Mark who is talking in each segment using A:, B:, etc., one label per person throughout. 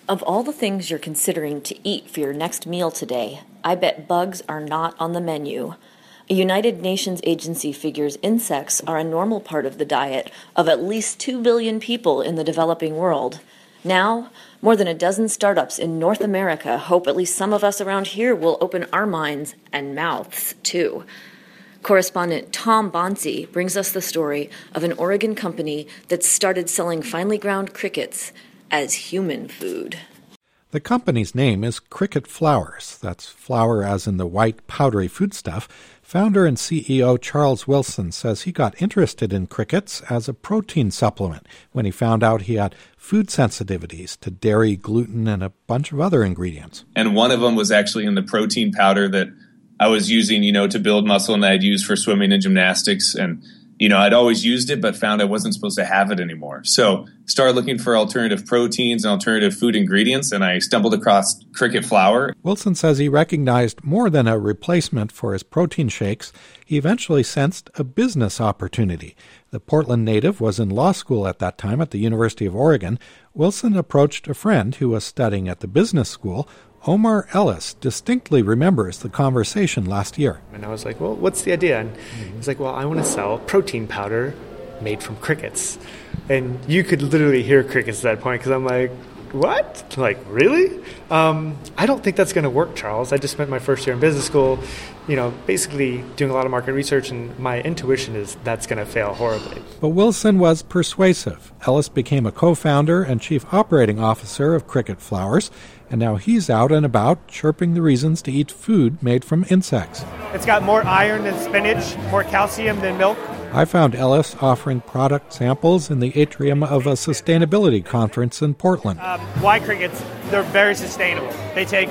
A: Of all the things you're considering to eat for your next meal today, I bet bugs are not on the menu. A United Nations agency figures insects are a normal part of the diet of at least 2 billion people in the developing world. Now, more than a dozen startups in North America hope at least some of us around here will open our minds and mouths, too. Correspondent Tom Bonsi brings us the story of an Oregon company that started selling finely ground crickets as human food.
B: The company's name is Cricket Flowers. That's flour as in the white, powdery foodstuff. Founder and CEO Charles Wilson says he got interested in crickets as a protein supplement when he found out he had food sensitivities to dairy, gluten, and a bunch of other ingredients.
C: And one of them was actually in the protein powder that I was using, to build muscle and that I'd use for swimming and gymnastics. And I'd always used it, but found I wasn't supposed to have it anymore. So started looking for alternative proteins and alternative food ingredients, and I stumbled across cricket flour.
B: Wilson says he recognized more than a replacement for his protein shakes. He eventually sensed a business opportunity. The Portland native was in law school at that time at the University of Oregon. Wilson approached a friend who was studying at the business school. Omar Ellis distinctly remembers the conversation last year.
D: And I was like, well, what's the idea? And he's like, well, I want to sell protein powder made from crickets. And you could literally hear crickets at that point because I'm like, what? Like, really? I don't think that's going to work, Charles. I just spent my first year in business school, basically doing a lot of market research, and my intuition is that's going to fail horribly.
B: But Wilson was persuasive. Ellis became a co-founder and chief operating officer of Cricket Flowers, and now he's out and about chirping the reasons to eat food made from insects.
E: It's got more iron than spinach, more calcium than milk.
B: I found Ellis offering product samples in the atrium of a sustainability conference in Portland.
E: Why crickets? They're very sustainable. They take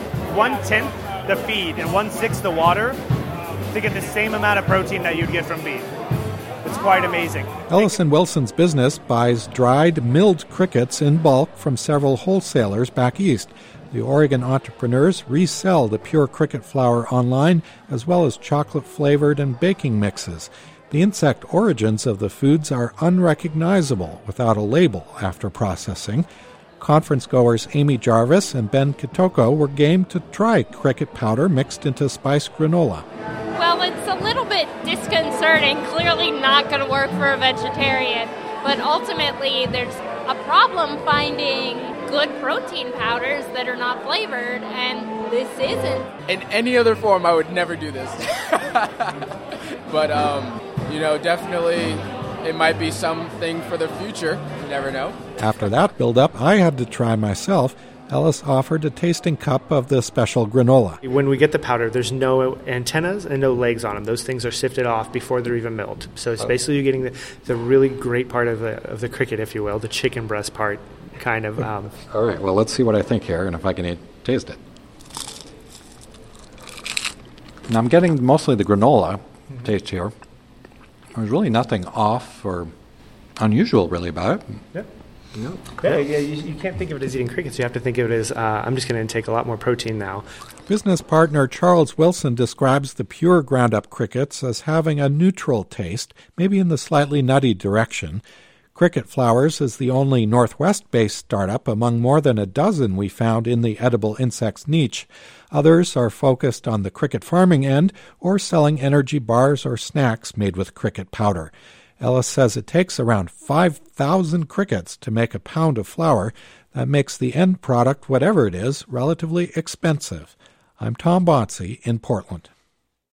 E: 1/10 the feed and 1/6 the water to get the same amount of protein that you'd get from beef. It's quite amazing.
B: Ellis and Wilson's business buys dried, milled crickets in bulk from several wholesalers back east. The Oregon entrepreneurs resell the pure cricket flour online, as well as chocolate-flavored and baking mixes. The insect origins of the foods are unrecognizable without a label after processing. Conference goers Amy Jarvis and Ben Kitoko were game to try cricket powder mixed into spiced granola.
F: Well, it's a little bit disconcerting, clearly not going to work for a vegetarian, but ultimately there's a problem finding good protein powders that are not flavored, and this isn't.
G: In any other form, I would never do this. But, definitely it might be something for the future. You never know.
B: After that build-up, I had to try myself. Ellis offered a tasting cup of the special granola.
D: When we get the powder, there's no antennas and no legs on them. Those things are sifted off before they're even milled. So it's basically you're getting the really great part of the cricket, if you will, the chicken breast part, kind of.
B: All right, well, let's see what I think here and if I can taste it. Now, I'm getting mostly the granola taste here. There's really nothing off or unusual, really, about it.
D: Yeah. No. Yeah, you can't think of it as eating crickets. You have to think of it as, I'm just going to intake a lot more protein now.
B: Business partner Charles Wilson describes the pure ground-up crickets as having a neutral taste, maybe in the slightly nutty direction. Cricket Flowers is the only Northwest-based startup among more than a dozen we found in the edible insects niche. Others are focused on the cricket farming end or selling energy bars or snacks made with cricket powder. Ellis says it takes around 5,000 crickets to make a pound of flour. That makes the end product, whatever it is, relatively expensive. I'm Tom Bonsi in Portland.